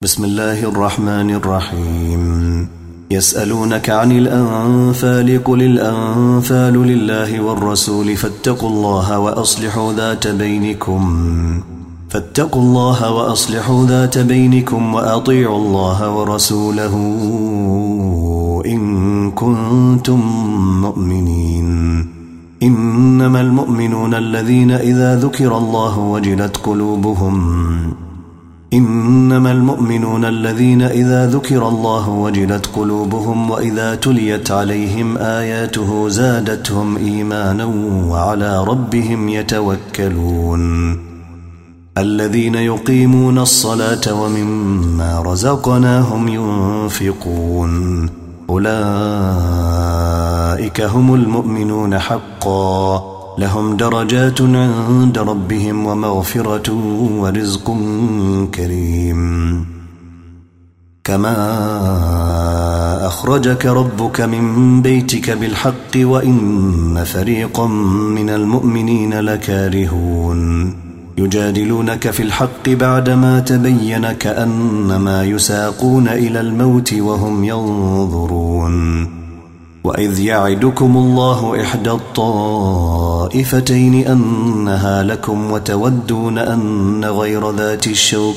بسم الله الرحمن الرحيم. يسألونك عن الأنفال قل الأنفال لله والرسول فاتقوا الله وأصلحوا ذات بينكم وأطيعوا الله ورسوله إن كنتم مؤمنين. إنما المؤمنون الذين إذا ذكر الله وجلت قلوبهم وإذا تليت عليهم آياته زادتهم إيمانا وعلى ربهم يتوكلون. الذين يقيمون الصلاة ومما رزقناهم ينفقون أولئك هم المؤمنون حقا لهم درجات عند ربهم ومغفرة ورزق كريم. كما أخرجك ربك من بيتك بالحق وإن فريقا من المؤمنين لكارهون يجادلونك في الحق بعدما تبين كأنما يساقون إلى الموت وهم ينظرون. وإذ يعدكم الله إحدى الطائفتين أنها لكم وتودون أن غير ذات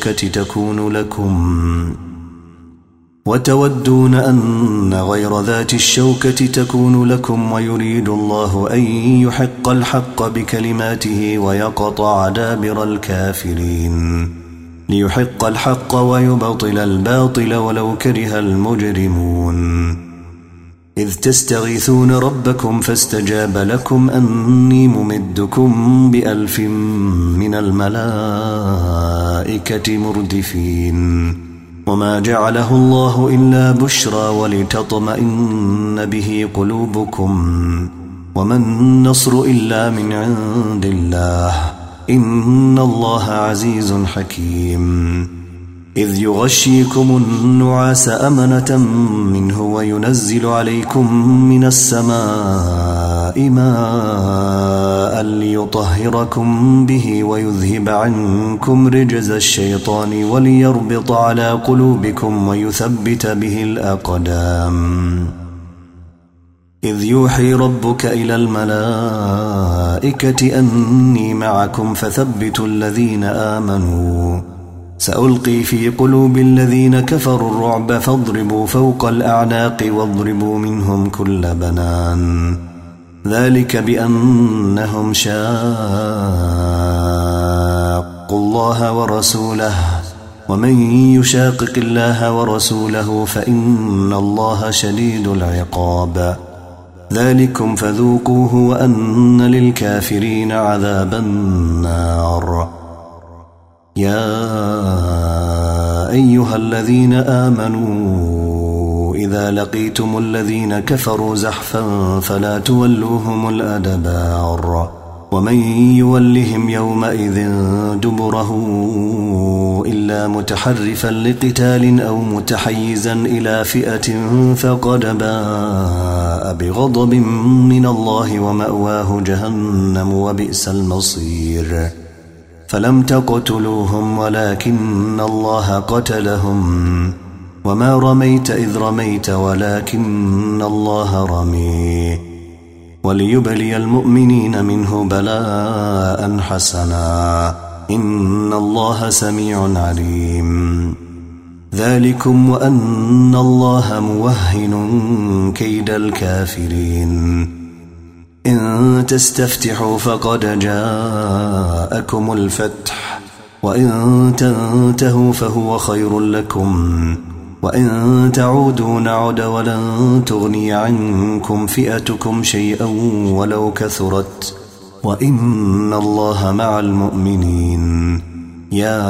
الشوكة تكون لكم ويريد الله أن يحق الحق بكلماته ويقطع دابر الكافرين ليحق الحق ويبطل الباطل ولو كره المجرمون. إذ تستغيثون ربكم فاستجاب لكم أني ممدكم ب1000 من الملائكة مردفين. وما جعله الله إلا بشرى ولتطمئن به قلوبكم وما النصر إلا من عند الله إن الله عزيز حكيم. إذ يغشيكم النعاس أمنة منه وينزل عليكم من السماء ماء ليطهركم به ويذهب عنكم رجز الشيطان وليربط على قلوبكم ويثبت به الأقدام. إذ يوحي ربك إلى الملائكة أني معكم فثبتوا الذين آمنوا سألقي في قلوب الذين كفروا الرعب فاضربوا فوق الأعناق واضربوا منهم كل بنان. ذلك بأنهم شاقوا الله ورسوله ومن يشاقق الله ورسوله فإن الله شديد العقاب. ذلكم فذوقوه وأن للكافرين عذاب النار. يا أيها الذين آمنوا إذا لقيتم الذين كفروا زحفا فلا تولوهم الأدبار ومن يولهم يومئذ دبره إلا متحرفا لقتال أو متحيزا إلى فئة فقد باء بغضب من الله ومأواه جهنم وبئس المصير. فلم تقتلوهم ولكن الله قتلهم وما رميت إذ رميت ولكن الله رمي وليبلي المؤمنين منه بلاء حسنا إن الله سميع عليم. ذلكم وأن الله موهن كيد الكافرين. إن تستفتحوا فقد جاءكم الفتح وإن تنتهوا فهو خير لكم وإن تعودوا نعد ولن تغني عنكم فئتكم شيئا ولو كثرت وإن الله مع المؤمنين. يا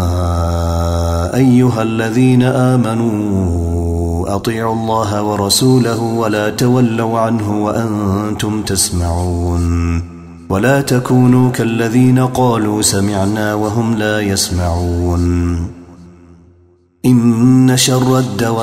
أيها الذين آمنوا أطيعوا الله ورسوله ولا تولوا عنه وأنتم تسمعون ولا تكونوا كالذين قالوا سمعنا وهم لا يسمعون. إن شر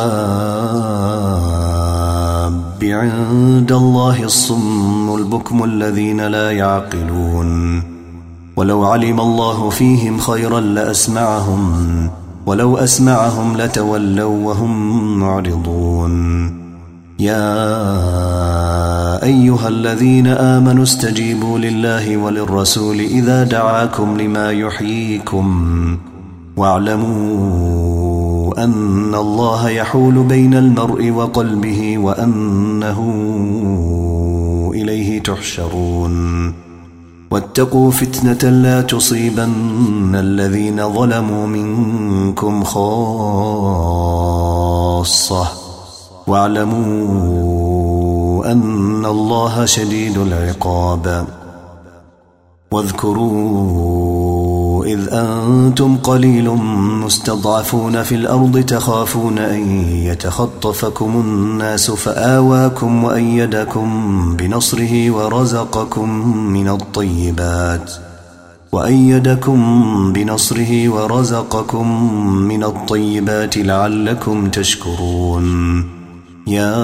الدواب عند الله الصم البكم الذين لا يعقلون. ولو علم الله فيهم خيرا لأسمعهم ولو أسمعهم لتولوا وهم معرضون يا أيها الذين آمنوا استجيبوا لله وللرسول إذا دعاكم لما يحييكم واعلموا أن الله يحول بين المرء وقلبه وأنه إليه تحشرون واتقوا فتنة لا تصيبن الذين ظلموا منكم خاصة واعلموا أن الله شديد العقاب واذكروا إذ أنتم قليل مستضعفون في الأرض تخافون أن يتخطفكم الناس فآواكم وأيدكم بنصره ورزقكم من الطيبات لعلكم تشكرون يا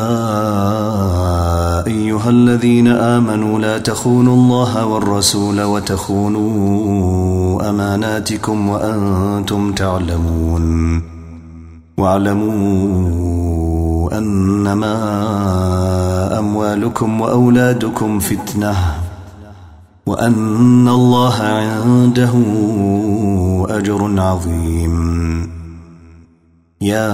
أيها الذين آمنوا لا تخونوا الله والرسول وتخونوا أماناتكم وأنتم تعلمون واعلموا أنما أموالكم وأولادكم فتنة وأن الله عنده أجر عظيم يا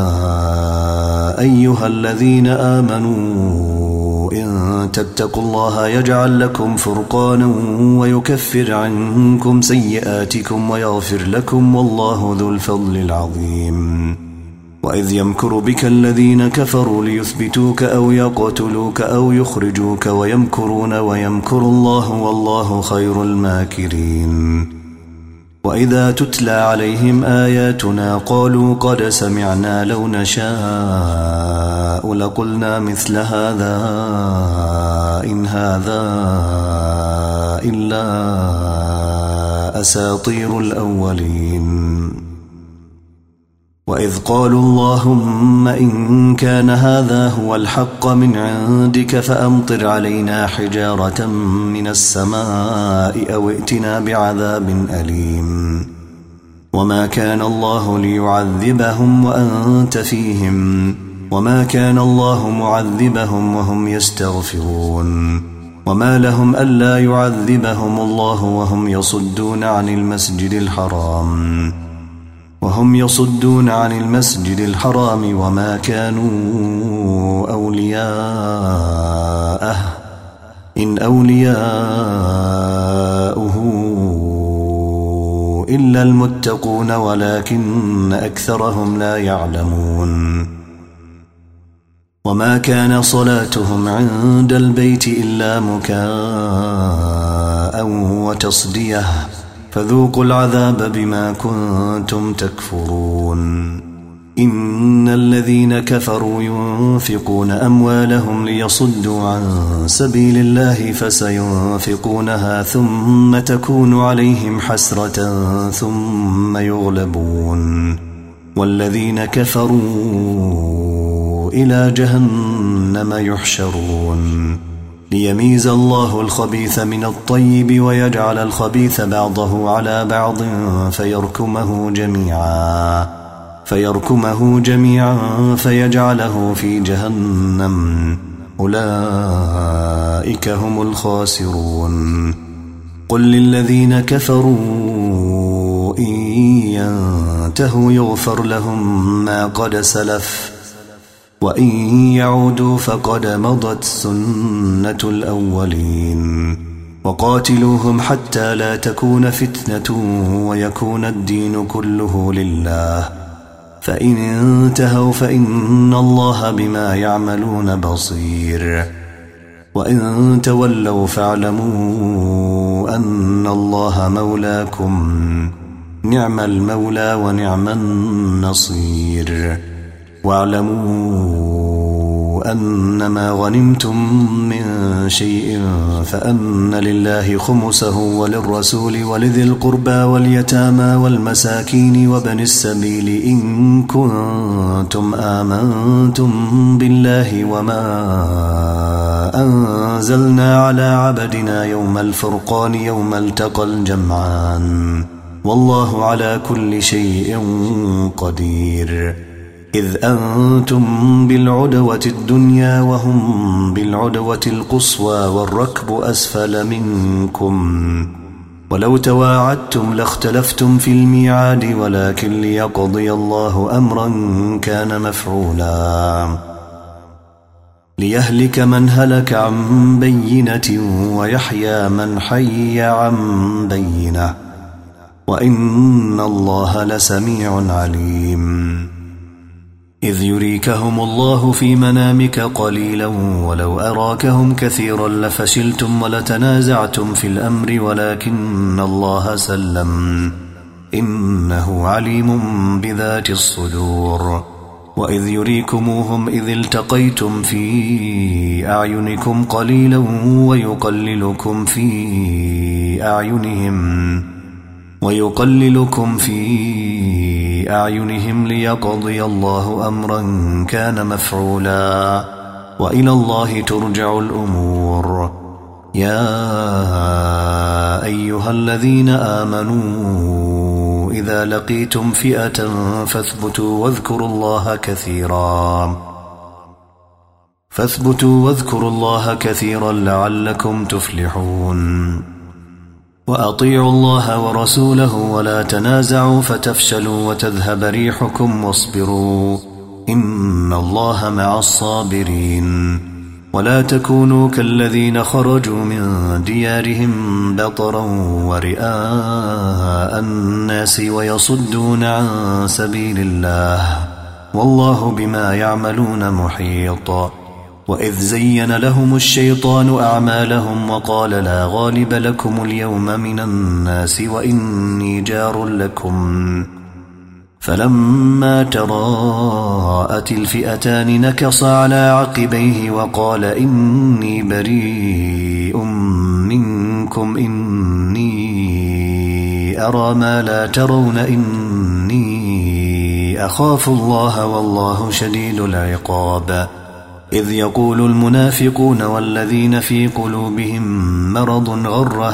أيها الذين آمنوا إن تتقوا الله يجعل لكم فرقانا ويكفر عنكم سيئاتكم ويغفر لكم والله ذو الفضل العظيم وإذ يمكر بك الذين كفروا ليثبتوك أو يقتلوك أو يخرجوك ويمكرون ويمكر الله والله خير الماكرين وإذا تتلى عليهم آياتنا قالوا قد سمعنا لو نشاء لقلنا مثل هذا إن هذا إلا أساطير الأولين وإذ قالوا اللهم إن كان هذا هو الحق من عندك فأمطر علينا حجارة من السماء أو ائتنا بعذاب أليم وما كان الله ليعذبهم وأنت فيهم وما كان الله معذبهم وهم يستغفرون وما لهم ألا يعذبهم الله وهم يصدون عن المسجد الحرام وما كانوا أولياءه إن أولياؤه إلا المتقون ولكن أكثرهم لا يعلمون وما كان صلاتهم عند البيت إلا مكاء وتصدية فذوقوا العذاب بما كنتم تكفرون إن الذين كفروا ينفقون أموالهم ليصدوا عن سبيل الله فسينفقونها ثم تكون عليهم حسرة ثم يغلبون والذين كفروا إلى جهنم يحشرون ليميز الله الخبيث من الطيب ويجعل الخبيث بعضه على بعض فيركمه جميعا فيجعله في جهنم أولئك هم الخاسرون قل للذين كفروا إن ينتهوا يغفر لهم ما قد سلف وإن يعودوا فقد مضت سنة الأولين وقاتلوهم حتى لا تكون فتنة ويكون الدين كله لله فإن انتهوا فإن الله بما يعملون بصير وإن تولوا فاعلموا أن الله مولاكم نعم المولى ونعم النصير واعلموا أنما غنمتم من شيء فأن لله خمسه وللرسول ولذي القربى واليتامى والمساكين وابن السبيل إن كنتم آمنتم بالله وما أنزلنا على عبدنا يوم الفرقان يوم التقى الجمعان والله على كل شيء قدير. إذ أنتم بالعدوة الدنيا وهم بالعدوة القصوى والركب أسفل منكم، ولو تواعدتم لاختلفتم في الميعاد، ولكن ليقضي الله أمرا كان مفعولا، ليهلك من هلك عن بينة ويحيى من حي عن بينة، وإن الله لسميع عليم. إذ يريكهم الله في منامك قليلا ولو أراكهم كثيرا لفشلتم ولتنازعتم في الأمر، ولكن الله سلم، إنه عليم بذات الصدور. وإذ يريكموهم إذ التقيتم في أعينكم قليلا ويقللكم في أعينهم ليقضي الله أمرا كان مفعولا، وإلى الله ترجع الأمور. يا أيها الذين آمنوا إذا لقيتم فئة فاثبتوا واذكروا الله كثيرا لعلكم تفلحون. وأطيعوا الله ورسوله ولا تنازعوا فتفشلوا وتذهب ريحكم واصبروا إن الله مع الصابرين. ولا تكونوا كالذين خرجوا من ديارهم بطرا ورئاء الناس ويصدون عن سبيل الله، والله بما يعملون محيط. وإذ زين لهم الشيطان أعمالهم وقال لا غالب لكم اليوم من الناس وإني جار لكم، فلما تراءت الفئتان نكص على عقبيه وقال إني بريء منكم إني أرى ما لا ترون إني أخاف الله والله شديد العقاب. إذ يقول المنافقون والذين في قلوبهم مرض غر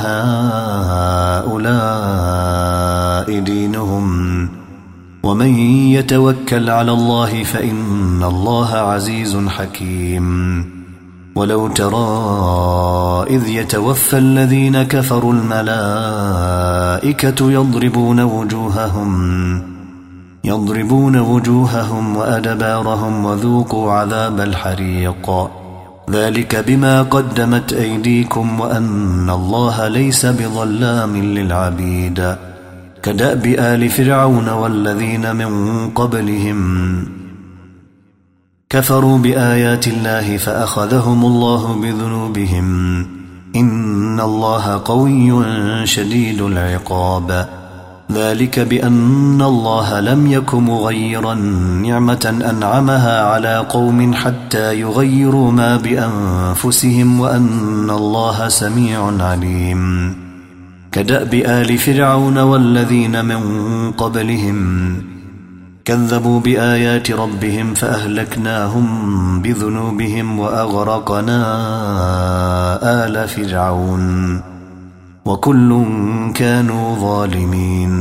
هؤلاء دينهم ومن يتوكل على الله فإن الله عزيز حكيم. ولو ترى إذ يتوفى الذين كفروا الملائكة يضربون وجوههم وأدبارهم وذوقوا عذاب الحريق، ذلك بما قدمت أيديكم وأن الله ليس بظلام للعبيد. كدأب آل فرعون والذين من قبلهم كفروا بآيات الله فأخذهم الله بذنوبهم إن الله قوي شديد العقاب. ذلك بأن الله لم يك مغيرا نعمة أنعمها على قوم حتى يغيروا ما بأنفسهم وأن الله سميع عليم. كدأب آل فرعون والذين من قبلهم كذبوا بآيات ربهم فأهلكناهم بذنوبهم وأغرقنا آل فرعون وكل كانوا ظالمين.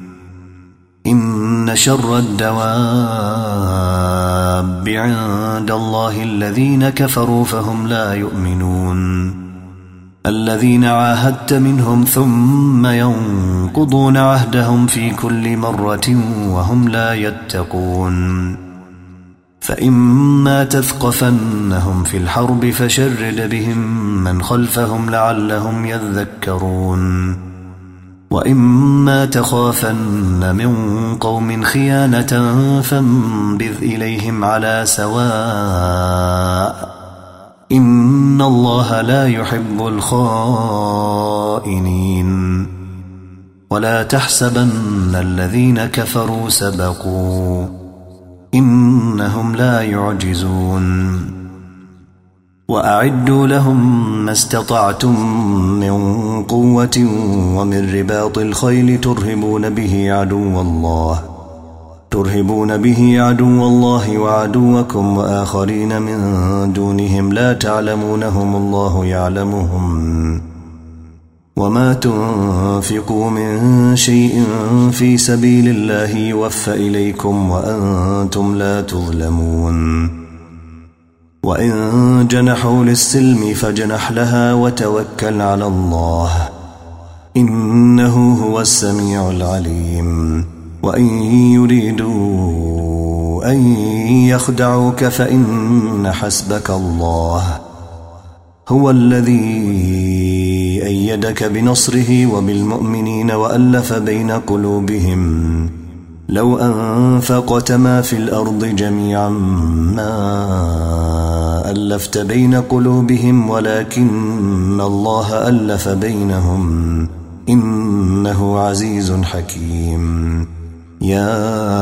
إن شر الدواب عند الله الذين كفروا فهم لا يؤمنون، الذين عاهدت منهم ثم ينقضون عهدهم في كل مرة وهم لا يتقون. فإما تثقفنهم في الحرب فشرد بهم من خلفهم لعلهم يذكرون، وإما تخافن من قوم خيانة فانبذ إليهم على سواء إن الله لا يحب الخائنين. ولا تحسبن الذين كفروا سبقوا إنهم لا يعجزون. وأعدوا لهم ما استطعتم من قوة ومن رباط الخيل ترهبون به عدو الله وعدوكم وآخرين من دونهم لا تعلمونهم الله يعلمهم وما تنفقوا من شيء في سبيل الله يوفى إليكم وأنتم لا تظلمون وإن جنحوا للسلم فاجنح لها وتوكل على الله إنه هو السميع العليم وإن يريدوا أن يخدعوك فإن حسبك الله هو الذي أيدك بنصره وبالمؤمنين وألف بين قلوبهم لو أنفقت ما في الأرض جميعا ما ألفت بين قلوبهم ولكن الله ألف بينهم إنه عزيز حكيم يا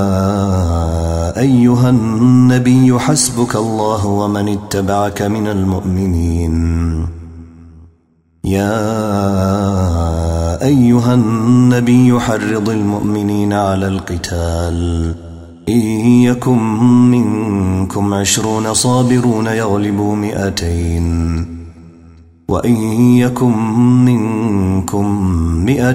أيها النبي حسبك الله ومن اتبعك من المؤمنين يا أيها النبي حرض المؤمنين على القتال إن يكن منكم 20 صابرون يغلبوا 200 وإن يكن منكم 100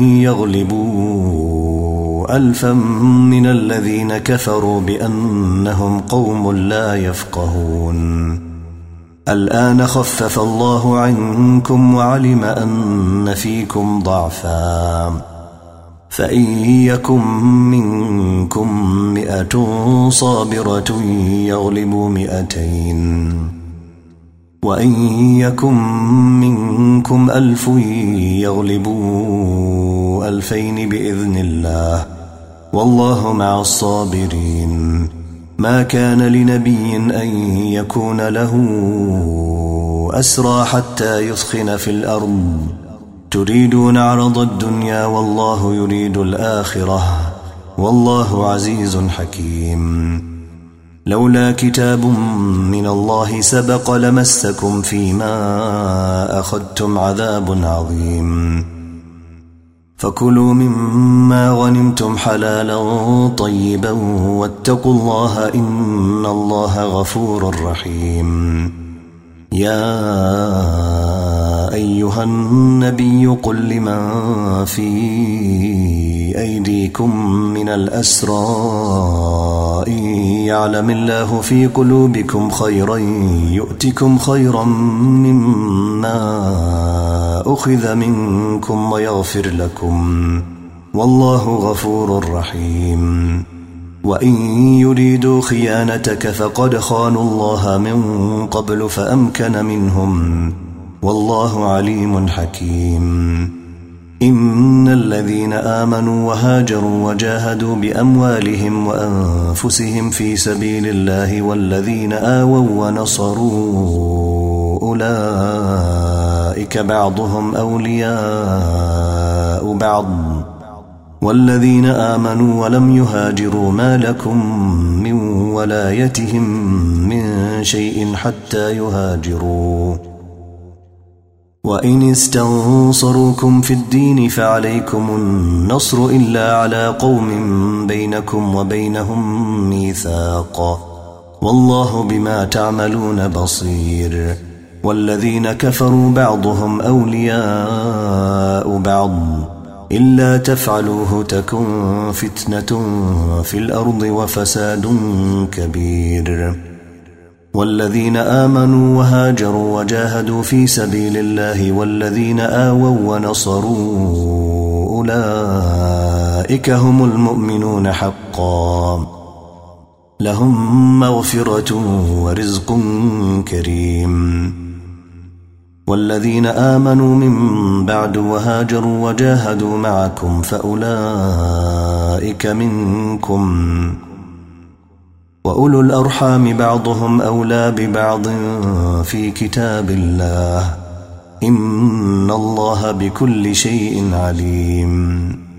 يغلبوا 1000 من الذين كفروا بأنهم قوم لا يفقهون الآن خفف الله عنكم وعلم أن فيكم ضعفا فإن يكن منكم 100 صابرة يغلبوا 200 وإن يكن منكم 1000 يغلبوا 2000 بإذن الله والله مع الصابرين ما كان لنبي أن يكون له أسرى حتى يثخن في الأرض تريدون عرض الدنيا والله يريد الآخرة والله عزيز حكيم لولا كتاب من الله سبق لمسكم فيما أخذتم عذاب عظيم فكلوا مما غنمتم حلالا طيبا واتقوا الله إن الله غفور رحيم يا أيها النبي قل لمن في أيديكم من الأسرى إن يعلم الله في قلوبكم خيرا يؤتكم خيرا مما أخذ منكم ويغفر لكم والله غفور رحيم وإن يريدوا خيانتك فقد خانوا الله من قبل فأمكن منهم والله عليم حكيم إن الذين آمنوا وهاجروا وجاهدوا بأموالهم وأنفسهم في سبيل الله والذين آووا ونصروا أولئك بعضهم أولياء بعض والذين آمنوا ولم يهاجروا ما لكم من ولايتهم من شيء حتى يهاجروا وإن استنصروكم في الدين فعليكم النصر إلا على قوم بينكم وبينهم ميثاق والله بما تعملون بصير والذين كفروا بعضهم أولياء بعض إلا تفعلوه تكن فتنة في الأرض وفساد كبير والذين آمنوا وهاجروا وجاهدوا في سبيل الله والذين آووا ونصروا أولئك هم المؤمنون حقا لهم مغفرة ورزق كريم والذين آمنوا من بعد وهاجروا وجاهدوا معكم فأولئك منكم وأولو الأرحام بعضهم أولى ببعض في كتاب الله إن الله بكل شيء عليم